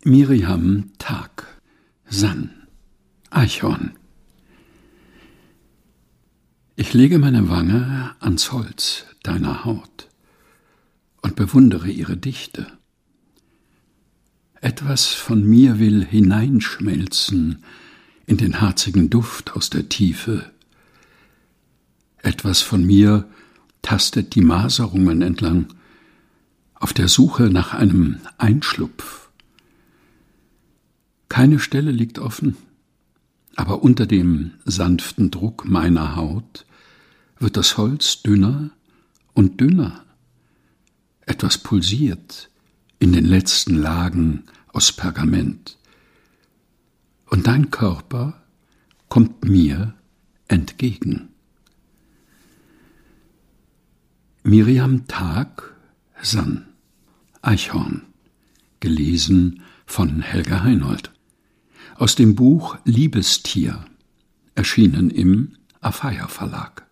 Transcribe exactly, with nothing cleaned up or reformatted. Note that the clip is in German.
Miriam Tag, Sann, Eichhorn. Ich lege meine Wange ans Holz deiner Haut und bewundere ihre Dichte. Etwas von mir will hineinschmelzen in den harzigen Duft aus der Tiefe. Etwas von mir tastet die Maserungen entlang, auf der Suche nach einem Einschlupf. Keine Stelle liegt offen, aber unter dem sanften Druck meiner Haut wird das Holz dünner und dünner. Etwas pulsiert in den letzten Lagen aus Pergament. Und dein Körper kommt mir entgegen. Miriam Tag, Sann, Eichhorn. Gelesen von Helga Heinold. Aus dem Buch Liebestier, erschienen im Afeier Verlag.